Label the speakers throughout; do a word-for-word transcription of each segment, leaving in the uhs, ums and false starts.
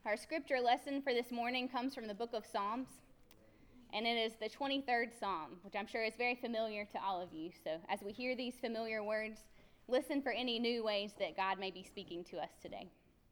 Speaker 1: Our scripture lesson for this morning comes from the book of Psalms, and it is the twenty-third Psalm, which I'm sure is very familiar to all of you. So as we hear these familiar words, listen for any new ways that God may be speaking to us today.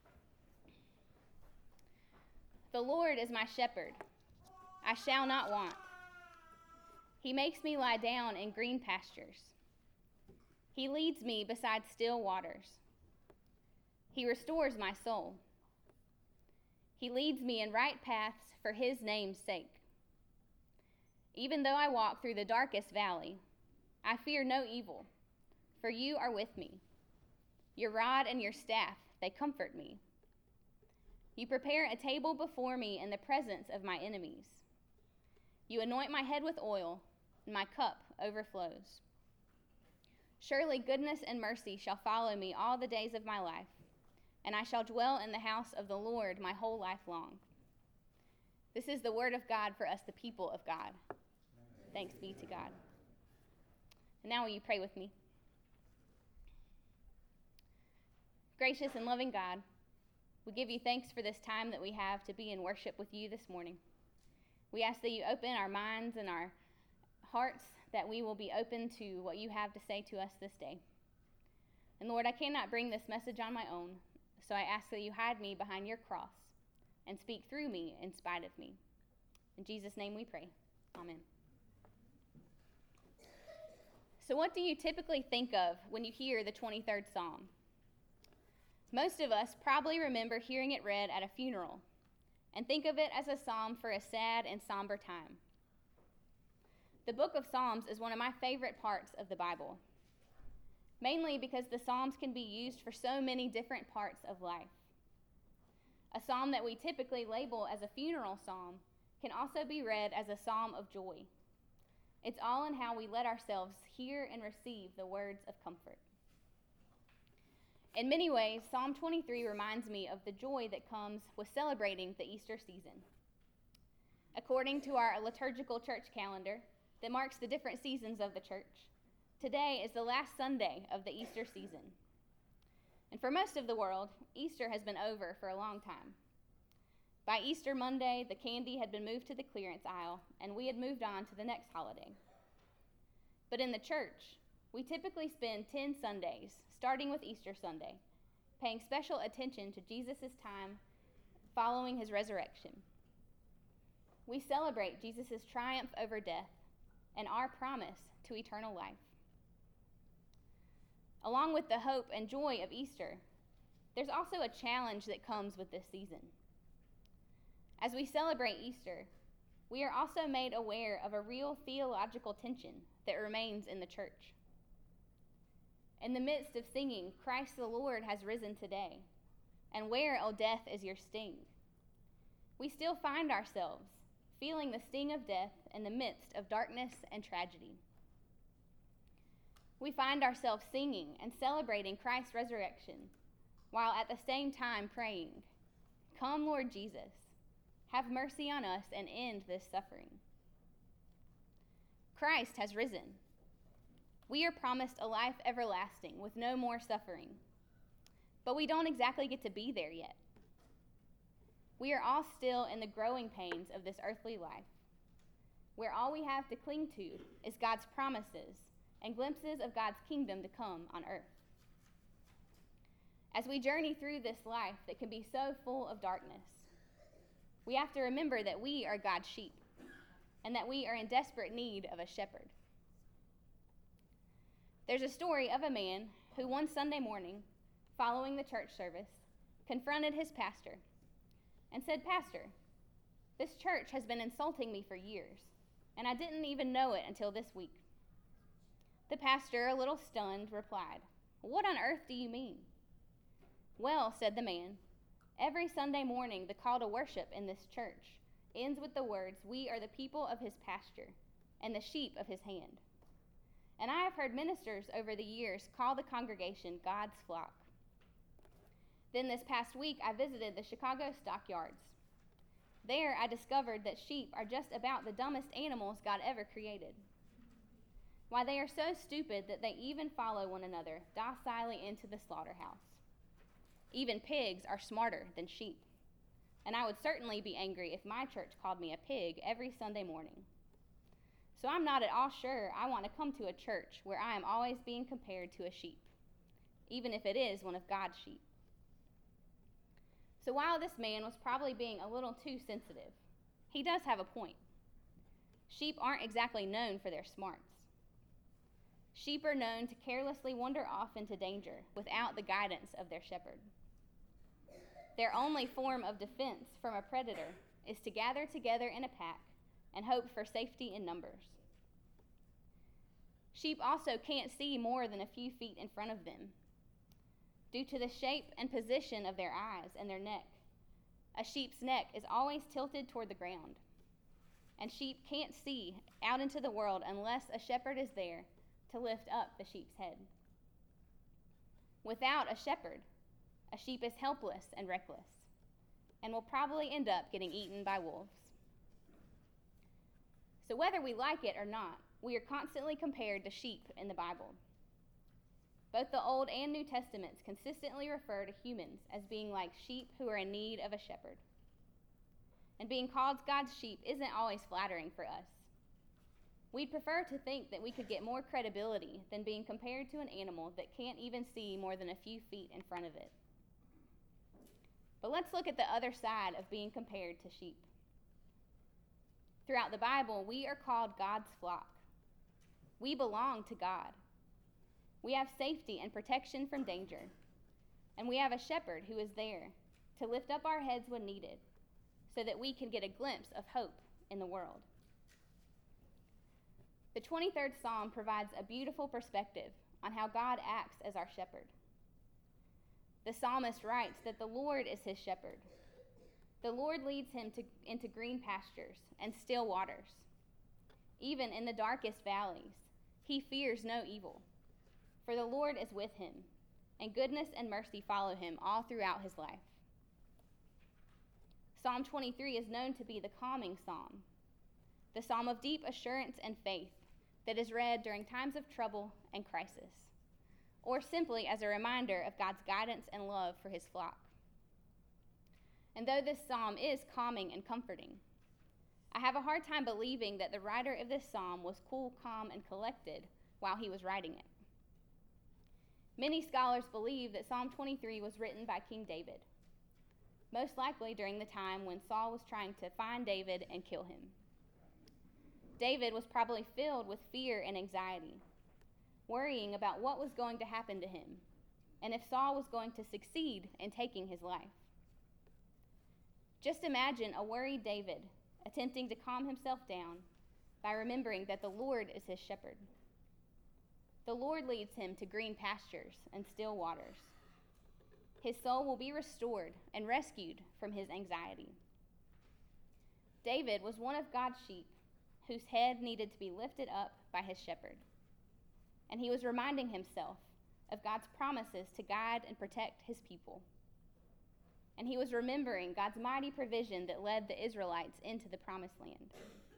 Speaker 1: The Lord is my shepherd. I shall not want. He makes me lie down in green pastures. He leads me beside still waters. He restores my soul. He leads me in right paths for his name's sake. Even though I walk through the darkest valley, I fear no evil, for you are with me. Your rod and your staff, they comfort me. You prepare a table before me in the presence of my enemies. You anoint my head with oil, and my cup overflows. Surely goodness and mercy shall follow me all the days of my life, and I shall dwell in the house of the Lord my whole life long. This is the word of God for us, the people of God. Thanks be to God. And now will you pray with me? Gracious and loving God, we give you thanks for this time that we have to be in worship with you this morning. We ask that you open our minds and our hearts, that we will be open to what you have to say to us this day. And Lord, I cannot bring this message on my own, so I ask that you hide me behind your cross and speak through me in spite of me. In Jesus' name we pray. Amen. So what do you typically think of when you hear the twenty-third Psalm? Most of us probably remember hearing it read at a funeral and think of it as a psalm for a sad and somber time. The book of Psalms is one of my favorite parts of the Bible, mainly because the Psalms can be used for so many different parts of life. A psalm that we typically label as a funeral psalm can also be read as a psalm of joy. It's all in how we let ourselves hear and receive the words of comfort. In many ways, Psalm twenty-three reminds me of the joy that comes with celebrating the Easter season. According to our liturgical church calendar that marks the different seasons of the church, today is the last Sunday of the Easter season. And for most of the world, Easter has been over for a long time. By Easter Monday, the candy had been moved to the clearance aisle, and we had moved on to the next holiday. But in the church, we typically spend ten Sundays, starting with Easter Sunday, paying special attention to Jesus' time following his resurrection. We celebrate Jesus' triumph over death and our promise to eternal life. Along with the hope and joy of Easter, there's also a challenge that comes with this season. As we celebrate Easter, we are also made aware of a real theological tension that remains in the church. In the midst of singing, Christ the Lord has risen today, and where, O death, is your sting? We still find ourselves feeling the sting of death in the midst of darkness and tragedy. We find ourselves singing and celebrating Christ's resurrection, while at the same time praying, "Come, Lord Jesus, have mercy on us and end this suffering." Christ has risen. We are promised a life everlasting with no more suffering, but we don't exactly get to be there yet. We are all still in the growing pains of this earthly life, where all we have to cling to is God's promises and glimpses of God's kingdom to come on earth. As we journey through this life that can be so full of darkness, we have to remember that we are God's sheep and that we are in desperate need of a shepherd. There's a story of a man who one Sunday morning, following the church service, confronted his pastor and said, "Pastor, this church has been insulting me for years, and I didn't even know it until this week." The pastor, a little stunned, replied, "What on earth do you mean?" "Well," said the man, "every Sunday morning the call to worship in this church ends with the words, 'We are the people of his pasture and the sheep of his hand.' And I have heard ministers over the years call the congregation God's flock. Then this past week I visited the Chicago stockyards. There I discovered that sheep are just about the dumbest animals God ever created. Why, they are so stupid that they even follow one another docilely into the slaughterhouse. Even pigs are smarter than sheep. and I would certainly be angry if my church called me a pig every Sunday morning. So I'm not at all sure I want to come to a church where I am always being compared to a sheep, even if it is one of God's sheep. So while this man was probably being a little too sensitive, he does have a point. Sheep aren't exactly known for their smarts. Sheep are known to carelessly wander off into danger without the guidance of their shepherd. Their only form of defense from a predator is to gather together in a pack and hope for safety in numbers. Sheep also can't see more than a few feet in front of them. Due to the shape and position of their eyes and their neck, a sheep's neck is always tilted toward the ground, and sheep can't see out into the world unless a shepherd is there to lift up the sheep's head. Without a shepherd, a sheep is helpless and reckless, and will probably end up getting eaten by wolves. So whether we like it or not, we are constantly compared to sheep in the Bible. Both the Old and New Testaments consistently refer to humans as being like sheep who are in need of a shepherd. And being called God's sheep isn't always flattering for us. We'd prefer to think that we could get more credibility than being compared to an animal that can't even see more than a few feet in front of it. But let's look at the other side of being compared to sheep. Throughout the Bible, we are called God's flock. We belong to God. We have safety and protection from danger, and we have a shepherd who is there to lift up our heads when needed so that we can get a glimpse of hope in the world. The twenty-third Psalm provides a beautiful perspective on how God acts as our shepherd. The psalmist writes that the Lord is his shepherd. The Lord leads him to, into green pastures and still waters. Even in the darkest valleys, he fears no evil, for the Lord is with him, and goodness and mercy follow him all throughout his life. Psalm twenty-three is known to be the calming psalm, the psalm of deep assurance and faith that is read during times of trouble and crisis, or simply as a reminder of God's guidance and love for his flock. And though this psalm is calming and comforting, I have a hard time believing that the writer of this psalm was cool, calm, and collected while he was writing it. Many scholars believe that Psalm twenty-three was written by King David, most likely during the time when Saul was trying to find David and kill him. David was probably filled with fear and anxiety, worrying about what was going to happen to him and if Saul was going to succeed in taking his life. Just imagine a worried David attempting to calm himself down by remembering that the Lord is his shepherd. The Lord leads him to green pastures and still waters. His soul will be restored and rescued from his anxiety. David was one of God's sheep whose head needed to be lifted up by his shepherd. And he was reminding himself of God's promises to guide and protect his people. And he was remembering God's mighty provision that led the Israelites into the promised land.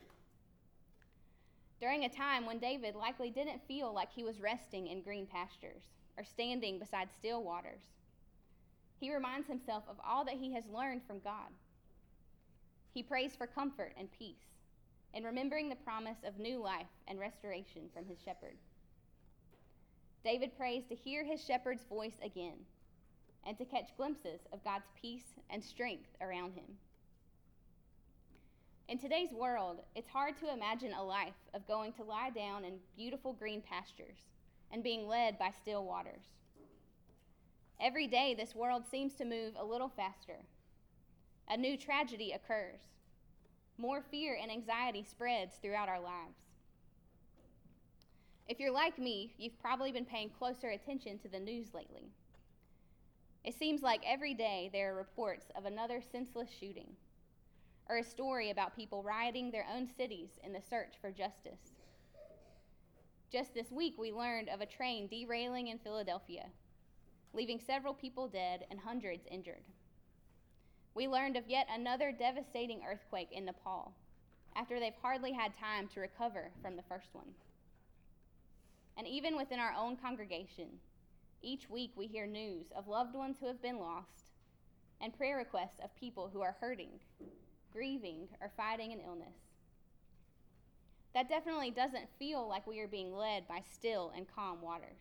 Speaker 1: During a time when David likely didn't feel like he was resting in green pastures or standing beside still waters, he reminds himself of all that he has learned from God. He prays for comfort and peace, and remembering the promise of new life and restoration from his shepherd. David prays to hear his shepherd's voice again and to catch glimpses of God's peace and strength around him. In today's world, it's hard to imagine a life of going to lie down in beautiful green pastures and being led by still waters. Every day, this world seems to move a little faster. A new tragedy occurs. More fear and anxiety spreads throughout our lives. If you're like me, you've probably been paying closer attention to the news lately. It seems like every day there are reports of another senseless shooting, or a story about people rioting their own cities in the search for justice. Just this week, we learned of a train derailing in Philadelphia, leaving several people dead and hundreds injured. We learned of yet another devastating earthquake in Nepal, after they've hardly had time to recover from the first one. And even within our own congregation, each week we hear news of loved ones who have been lost, and prayer requests of people who are hurting, grieving, or fighting an illness. That definitely doesn't feel like we are being led by still and calm waters.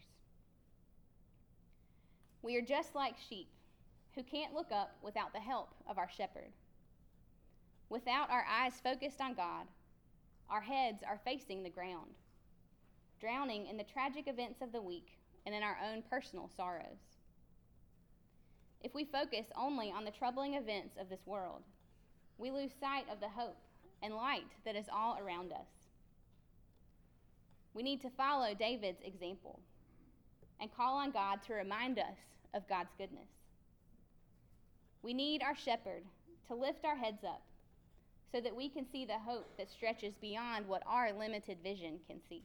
Speaker 1: We are just like sheep who can't look up without the help of our shepherd. Without our eyes focused on God, our heads are facing the ground, drowning in the tragic events of the week and in our own personal sorrows. If we focus only on the troubling events of this world, we lose sight of the hope and light that is all around us. We need to follow David's example and call on God to remind us of God's goodness. We need our shepherd to lift our heads up so that we can see the hope that stretches beyond what our limited vision can see.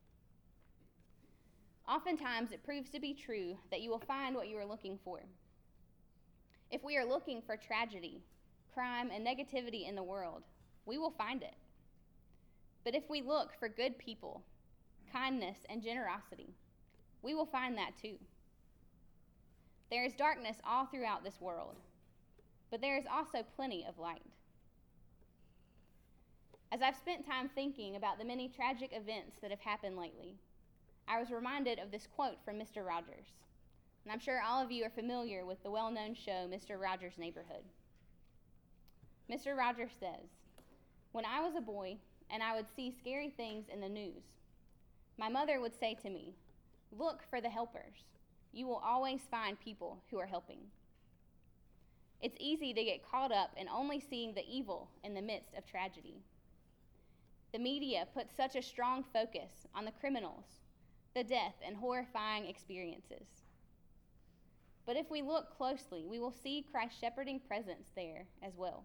Speaker 1: Oftentimes, it proves to be true that you will find what you are looking for. If we are looking for tragedy, crime, and negativity in the world, we will find it. But if we look for good people, kindness, and generosity, we will find that too. There is darkness all throughout this world, but there is also plenty of light. As I've spent time thinking about the many tragic events that have happened lately, I was reminded of this quote from Mister Rogers. And I'm sure all of you are familiar with the well-known show, Mister Rogers' Neighborhood. Mister Rogers says, "When I was a boy and I would see scary things in the news, my mother would say to me, 'Look for the helpers. You will always find people who are helping.' It's easy to get caught up in only seeing the evil in the midst of tragedy. The media puts such a strong focus on the criminals, the death, and horrifying experiences. But if we look closely, we will see Christ's shepherding presence there as well.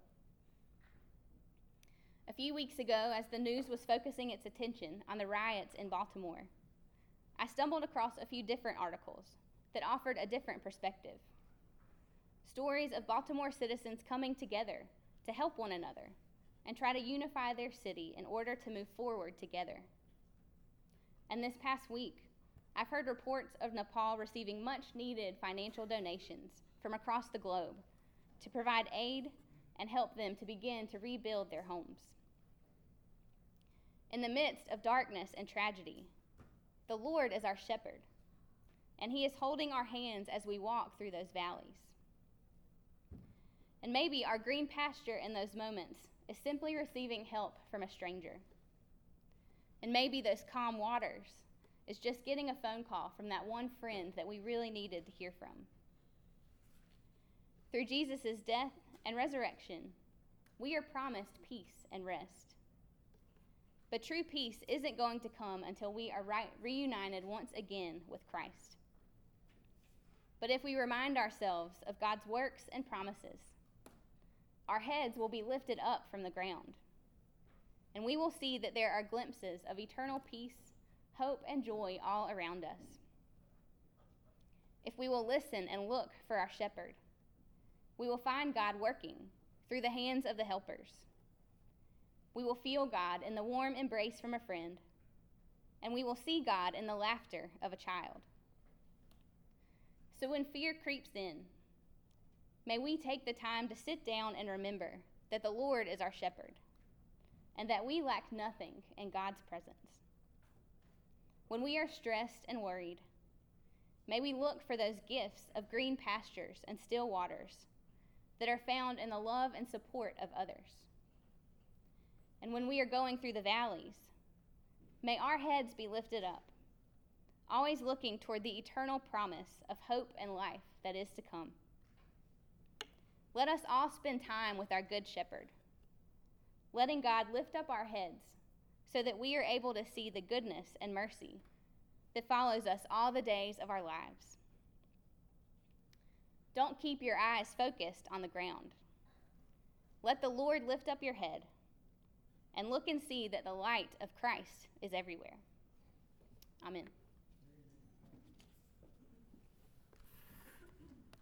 Speaker 1: A few weeks ago, as the news was focusing its attention on the riots in Baltimore, I stumbled across a few different articles that offered a different perspective. Stories of Baltimore citizens coming together to help one another and try to unify their city in order to move forward together. And this past week, I've heard reports of Nepal receiving much needed financial donations from across the globe to provide aid and help them to begin to rebuild their homes. In the midst of darkness and tragedy, the Lord is our shepherd, and he is holding our hands as we walk through those valleys. And maybe our green pasture in those moments is simply receiving help from a stranger. And maybe those calm waters is just getting a phone call from that one friend that we really needed to hear from. Through Jesus' death and resurrection, we are promised peace and rest. But true peace isn't going to come until we are right, reunited once again with Christ. But if we remind ourselves of God's works and promises, our heads will be lifted up from the ground, and we will see that there are glimpses of eternal peace, hope, and joy all around us. If we will listen and look for our shepherd, we will find God working through the hands of the helpers. We will feel God in the warm embrace from a friend, and we will see God in the laughter of a child. So when fear creeps in, may we take the time to sit down and remember that the Lord is our shepherd, and that we lack nothing in God's presence. When we are stressed and worried, may we look for those gifts of green pastures and still waters that are found in the love and support of others. And when we are going through the valleys, may our heads be lifted up, always looking toward the eternal promise of hope and life that is to come. Let us all spend time with our good shepherd, letting God lift up our heads so that we are able to see the goodness and mercy that follows us all the days of our lives. Don't keep your eyes focused on the ground. Let the Lord lift up your head and look and see that the light of Christ is everywhere. Amen.